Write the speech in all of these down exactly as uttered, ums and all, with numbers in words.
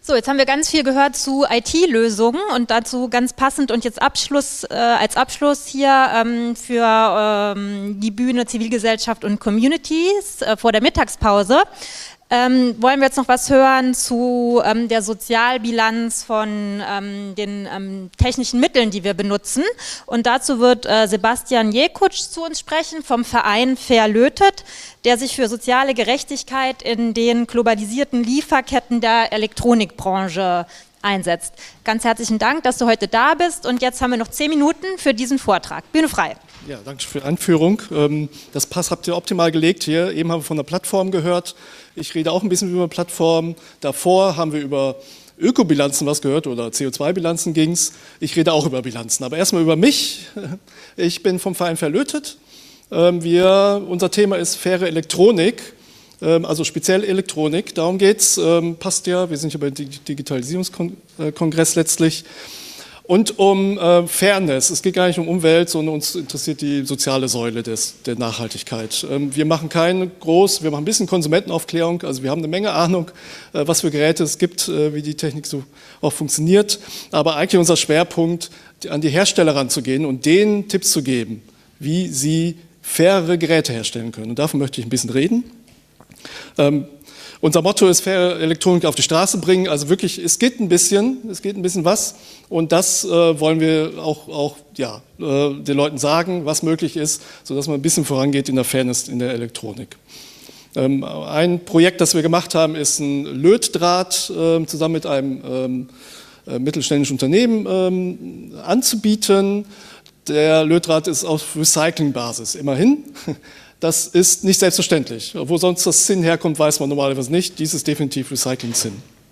So, jetzt haben wir ganz viel gehört zu I T-Lösungen und dazu ganz passend und jetzt Abschluss, äh, als Abschluss hier ähm, für ähm, die Bühne Zivilgesellschaft und Communities äh, vor der Mittagspause. Ähm, wollen wir jetzt noch was hören zu ähm, der Sozialbilanz von ähm, den ähm, technischen Mitteln, die wir benutzen. Und dazu wird äh, Sebastian Jekutsch zu uns sprechen vom Verein Verlötet, der sich für soziale Gerechtigkeit in den globalisierten Lieferketten der Elektronikbranche einsetzt. Ganz herzlichen Dank, dass du heute da bist und jetzt haben wir noch zehn Minuten für diesen Vortrag. Bühne frei. Ja, danke für die Anführung. Das Pass habt ihr optimal gelegt hier. Eben haben wir von der Plattform gehört. Ich rede auch ein bisschen über Plattformen. Davor haben wir über Ökobilanzen was gehört oder C O zwei Bilanzen ging es. Ich rede auch über Bilanzen, aber erstmal über mich. Ich bin vom Verein Verlötet. Wir, unser Thema ist faire Elektronik, also speziell Elektronik. Darum geht es, passt ja, wir sind ja beim Digitalisierungskongress letztlich. Und um äh, Fairness. Es geht gar nicht um Umwelt, sondern uns interessiert die soziale Säule des, der Nachhaltigkeit. Ähm, wir machen keine groß, wir machen ein bisschen Konsumentenaufklärung, also wir haben eine Menge Ahnung, äh, was für Geräte es gibt, äh, wie die Technik so auch funktioniert. Aber eigentlich unser Schwerpunkt, an die Hersteller ranzugehen und denen Tipps zu geben, wie sie faire Geräte herstellen können. Und davon möchte ich ein bisschen reden. Ähm, Unser Motto ist faire Elektronik auf die Straße bringen, also wirklich, es geht ein bisschen, es geht ein bisschen was und das äh, wollen wir auch, auch ja, äh, den Leuten sagen, was möglich ist, sodass man ein bisschen vorangeht in der Fairness in der Elektronik. Ähm, ein Projekt, das wir gemacht haben, ist ein Lötdraht äh, zusammen mit einem ähm, äh, mittelständischen Unternehmen ähm, anzubieten. Der Lötdraht ist auf Recyclingbasis, immerhin. Das ist nicht selbstverständlich. Wo sonst das Zinn herkommt, weiß man normalerweise nicht. Dies ist definitiv Recycling-Zinn.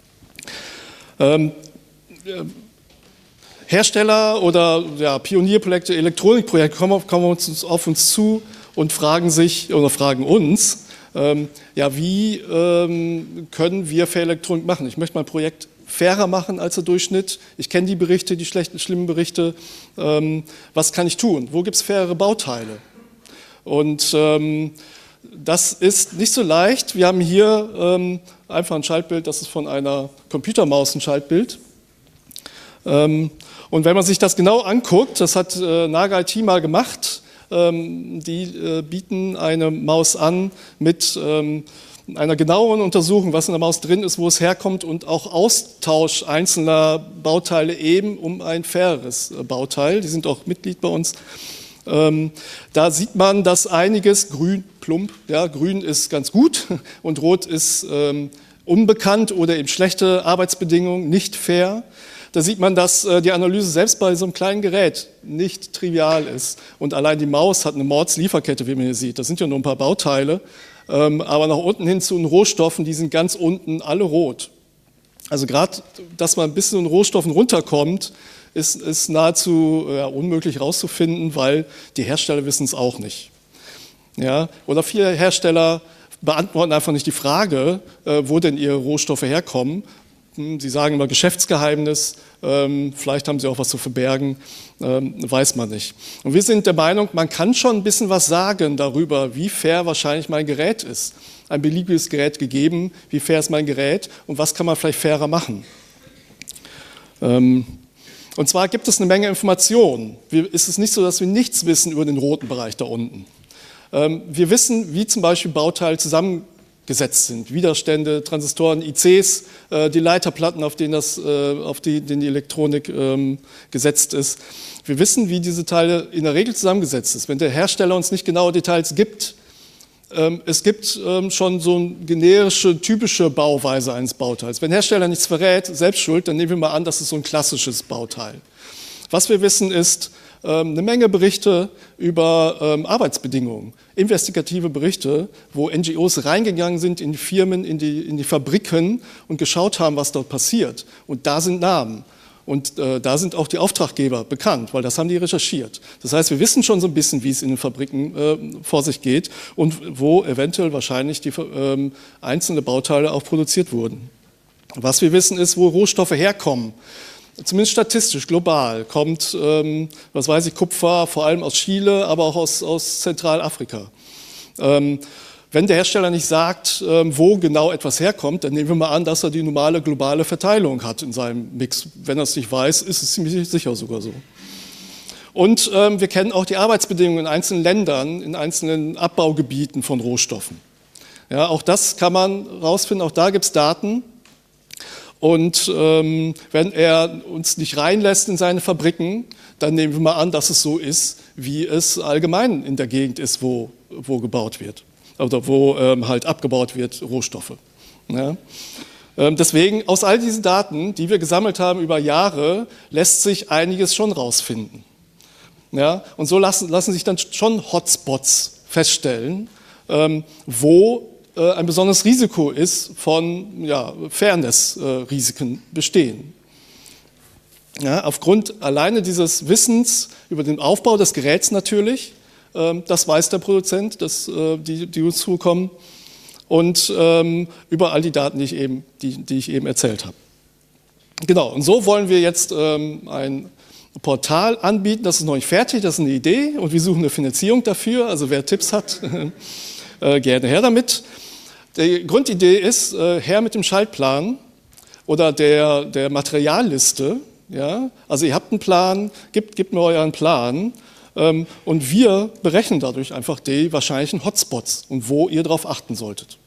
Ähm, äh, Hersteller oder ja, Pionierprojekte, Elektronikprojekte kommen, auf, kommen uns, auf uns zu und fragen sich oder fragen uns, ähm, ja, wie ähm, können wir faire Elektronik machen? Ich möchte mein Projekt fairer machen als der Durchschnitt. Ich kenne die Berichte, die schlechten, schlimmen Berichte. Ähm, was kann ich tun? Wo gibt es faire Bauteile? Und ähm, das ist nicht so leicht. Wir haben hier ähm, einfach ein Schaltbild, das ist von einer Computermaus ein Schaltbild. Ähm, und wenn man sich das genau anguckt, das hat äh, Naga I T mal gemacht, ähm, die äh, bieten eine Maus an mit ähm, einer genaueren Untersuchung, was in der Maus drin ist, wo es herkommt und auch Austausch einzelner Bauteile eben um ein faireres äh, Bauteil. Die sind auch Mitglied bei uns. Ähm, da sieht man, dass einiges grün, plump, ja, grün ist ganz gut und rot ist ähm, unbekannt oder eben schlechte Arbeitsbedingungen, nicht fair. Da sieht man, dass äh, die Analyse selbst bei so einem kleinen Gerät nicht trivial ist. Und allein die Maus hat eine Mordslieferkette, wie man hier sieht. Das sind ja nur ein paar Bauteile, ähm, aber nach unten hin zu den Rohstoffen, die sind ganz unten alle rot. Also gerade, dass man ein bisschen in Rohstoffen runterkommt, Ist, ist nahezu ja, unmöglich herauszufinden, weil die Hersteller wissen es auch nicht. Ja? Oder viele Hersteller beantworten einfach nicht die Frage, äh, wo denn ihre Rohstoffe herkommen. Hm, sie sagen immer Geschäftsgeheimnis, ähm, vielleicht haben sie auch was zu verbergen, ähm, weiß man nicht. Und wir sind der Meinung, man kann schon ein bisschen was sagen darüber, wie fair wahrscheinlich mein Gerät ist. Ein beliebiges Gerät gegeben, wie fair ist mein Gerät und was kann man vielleicht fairer machen. Ähm, Und zwar gibt es eine Menge Informationen. Es ist nicht so, dass wir nichts wissen über den roten Bereich da unten. Wir wissen, wie zum Beispiel Bauteile zusammengesetzt sind. Widerstände, Transistoren, I Cs, die Leiterplatten, auf denen, das, auf die, denen die Elektronik gesetzt ist. Wir wissen, wie diese Teile in der Regel zusammengesetzt sind. Wenn der Hersteller uns nicht genaue Details gibt, es gibt schon so eine generische, typische Bauweise eines Bauteils. Wenn der Hersteller nichts verrät, selbst schuld, dann nehmen wir mal an, das ist so ein klassisches Bauteil. Was wir wissen ist, eine Menge Berichte über Arbeitsbedingungen, investigative Berichte, wo N G Os reingegangen sind in die Firmen, in die, in die Fabriken und geschaut haben, was dort passiert. Und da sind Namen. Und äh, da sind auch die Auftraggeber bekannt, weil das haben die recherchiert. Das heißt, wir wissen schon so ein bisschen, wie es in den Fabriken äh, vor sich geht und wo eventuell wahrscheinlich die äh, einzelne Bauteile auch produziert wurden. Was wir wissen ist, wo Rohstoffe herkommen. Zumindest statistisch, global, kommt, ähm, was weiß ich, Kupfer vor allem aus Chile, aber auch aus, aus Zentralafrika. Ähm, wenn der Hersteller nicht sagt, ähm, wo genau etwas herkommt, dann nehmen wir mal an, dass er die normale globale Verteilung hat in seinem Mix. Wenn er es nicht weiß, ist es ziemlich sicher sogar so. Und ähm, wir kennen auch die Arbeitsbedingungen in einzelnen Ländern, in einzelnen Abbaugebieten von Rohstoffen. Ja, auch das kann man rausfinden, auch da gibt es Daten. Und ähm, wenn er uns nicht reinlässt in seine Fabriken, dann nehmen wir mal an, dass es so ist, wie es allgemein in der Gegend ist, wo, wo gebaut wird. Oder wo ähm, halt abgebaut wird, Rohstoffe. Ja? Ähm, deswegen, aus all diesen Daten, die wir gesammelt haben über Jahre, lässt sich einiges schon rausfinden. Ja? Und so lassen, lassen sich dann schon Hotspots feststellen, ähm, wo äh, ein besonderes Risiko ist, von ja, Fairness-Risiken äh, bestehen. Ja, aufgrund alleine dieses Wissens über den Aufbau des Geräts natürlich, ähm, das weiß der Produzent, das, äh, die, die uns zukommen, und ähm, über all die Daten, die ich eben, die, die ich eben erzählt habe. Genau, und so wollen wir jetzt ähm, ein Portal anbieten, das ist noch nicht fertig, das ist eine Idee und wir suchen eine Finanzierung dafür, also wer Tipps hat, äh, gerne her damit. Die Grundidee ist, äh, her mit dem Schaltplan oder der, der Materialliste. Ja, also ihr habt einen Plan, gebt, gebt mir euren Plan ähm, und wir berechnen dadurch einfach die wahrscheinlichen Hotspots und wo ihr darauf achten solltet.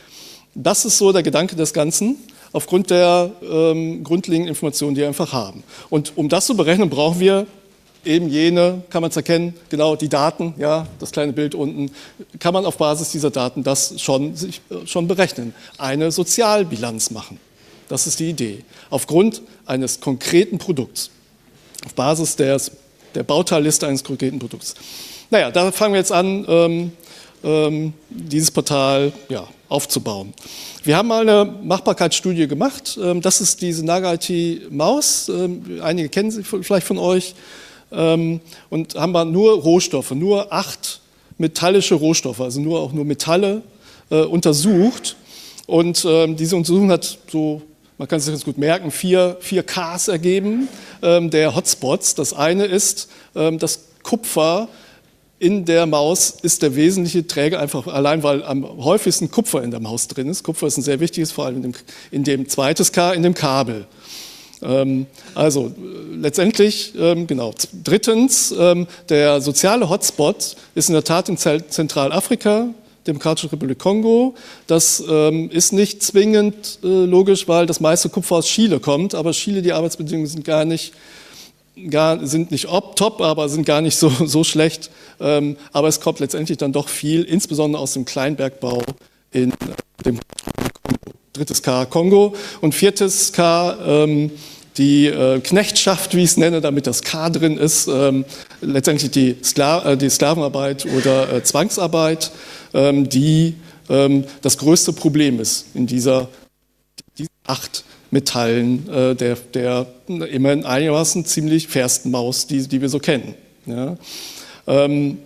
Das ist so der Gedanke des Ganzen, aufgrund der ähm, grundlegenden Informationen, die wir einfach haben. Und um das zu berechnen, brauchen wir eben jene, kann man es erkennen, genau die Daten, ja, das kleine Bild unten, kann man auf Basis dieser Daten das schon, sich, schon berechnen, eine Sozialbilanz machen. Das ist die Idee. Aufgrund eines konkreten Produkts. Auf Basis des, der Bauteilliste eines konkreten Produkts. Naja, da fangen wir jetzt an, ähm, ähm, dieses Portal ja, aufzubauen. Wir haben mal eine Machbarkeitsstudie gemacht. Ähm, das ist diese Naga I T Maus. Ähm, einige kennen sie vielleicht von euch. Ähm, und haben wir nur Rohstoffe, nur acht metallische Rohstoffe, also nur auch nur Metalle äh, untersucht. Und ähm, diese Untersuchung hat so, man kann sich ganz gut merken, vier, vier Ks ergeben, ähm, der Hotspots. Das eine ist, ähm, das Kupfer in der Maus ist der wesentliche Träger, einfach allein, weil am häufigsten Kupfer in der Maus drin ist. Kupfer ist ein sehr wichtiges, vor allem in dem, in dem zweites K, in dem Kabel. Ähm, also letztendlich, ähm, genau. Drittens, ähm, der soziale Hotspot ist in der Tat in Zentralafrika, Demokratische Republik Kongo. Das ähm, ist nicht zwingend äh, logisch, weil das meiste Kupfer aus Chile kommt, aber Chile, die Arbeitsbedingungen sind gar nicht, gar, sind nicht op, top, aber sind gar nicht so, so schlecht. Ähm, aber es kommt letztendlich dann doch viel, insbesondere aus dem Kleinbergbau in äh, dem Kongo. Drittes K, Kongo. Und viertes K, ähm, die äh, Knechtschaft, wie ich es nenne, damit das K drin ist, ähm, letztendlich die, Skla äh, die Sklavenarbeit oder äh, Zwangsarbeit, ähm, die ähm, das größte Problem ist in dieser, diesen acht Metallen äh, der, der immerhin einigermaßen ziemlich fairsten Maus, die, die wir so kennen. Ja? Ähm,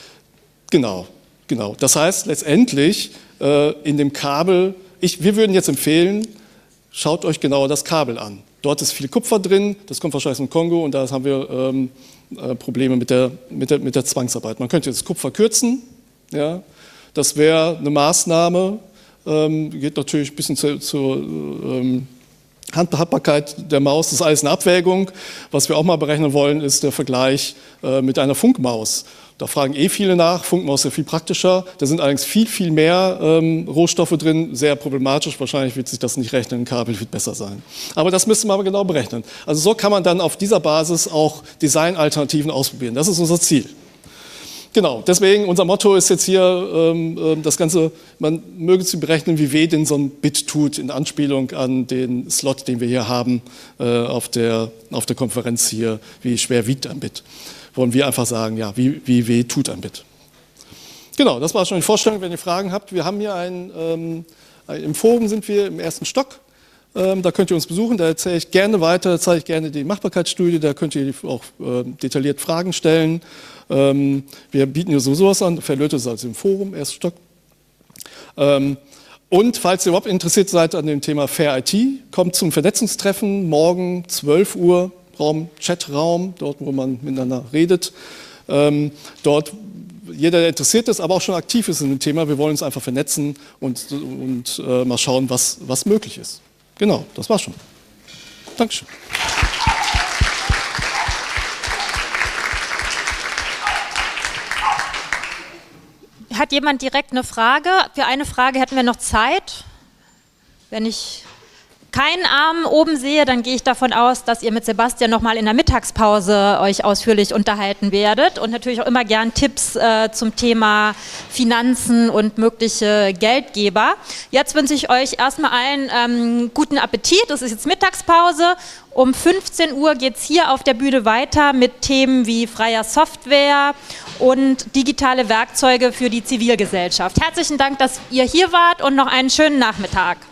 genau, genau. Das heißt letztendlich äh, in dem Kabel, ich, wir würden jetzt empfehlen, schaut euch genauer das Kabel an. Dort ist viel Kupfer drin, das kommt wahrscheinlich aus dem Kongo und da haben wir ähm, äh, Probleme mit der, mit, der, mit der Zwangsarbeit. Man könnte das Kupfer kürzen, ja? Das wäre eine Maßnahme, ähm, geht natürlich ein bisschen zur, zur ähm, Handhabbarkeit der Maus, das ist alles eine Abwägung. Was wir auch mal berechnen wollen, ist der Vergleich äh, mit einer Funkmaus. Da fragen eh viele nach, Funkmaus ist ja viel praktischer, da sind allerdings viel, viel mehr ähm, Rohstoffe drin, sehr problematisch, wahrscheinlich wird sich das nicht rechnen, ein Kabel wird besser sein. Aber das müsste man aber genau berechnen. Also so kann man dann auf dieser Basis auch Designalternativen ausprobieren, das ist unser Ziel. Genau, deswegen unser Motto ist jetzt hier, ähm, das Ganze, man möge zu berechnen, wie weh denn so ein Bit tut, in Anspielung an den Slot, den wir hier haben äh, auf, der, auf der Konferenz hier, wie schwer wiegt ein Bit. Wollen wir einfach sagen, ja, wie, wie weh tut ein Bit. Genau, das war schon die Vorstellung, wenn ihr Fragen habt. Wir haben hier ein, ähm, im Forum sind wir im ersten Stock, ähm, da könnt ihr uns besuchen, da erzähle ich gerne weiter, da zeige ich gerne die Machbarkeitsstudie, da könnt ihr auch äh, detailliert Fragen stellen. Ähm, wir bieten ja sowieso was an, Verlöte ist also im Forum, erster Stock. Ähm, und falls ihr überhaupt interessiert seid an dem Thema Fair I T, kommt zum Vernetzungstreffen morgen zwölf Uhr, Raum, Chatraum, dort wo man miteinander redet. Ähm, dort jeder, der interessiert ist, aber auch schon aktiv ist in dem Thema. Wir wollen uns einfach vernetzen und, und äh, mal schauen, was, was möglich ist. Genau, das war's schon. Dankeschön. Hat jemand direkt eine Frage? Für eine Frage hätten wir noch Zeit. Wenn ich keinen Arm oben sehe, dann gehe ich davon aus, dass ihr mit Sebastian nochmal in der Mittagspause euch ausführlich unterhalten werdet und natürlich auch immer gern Tipps äh, zum Thema Finanzen und mögliche Geldgeber. Jetzt wünsche ich euch erstmal allen ähm, guten Appetit. Es ist jetzt Mittagspause. Um fünfzehn Uhr geht es hier auf der Bühne weiter mit Themen wie freier Software und digitale Werkzeuge für die Zivilgesellschaft. Herzlichen Dank, dass ihr hier wart und noch einen schönen Nachmittag.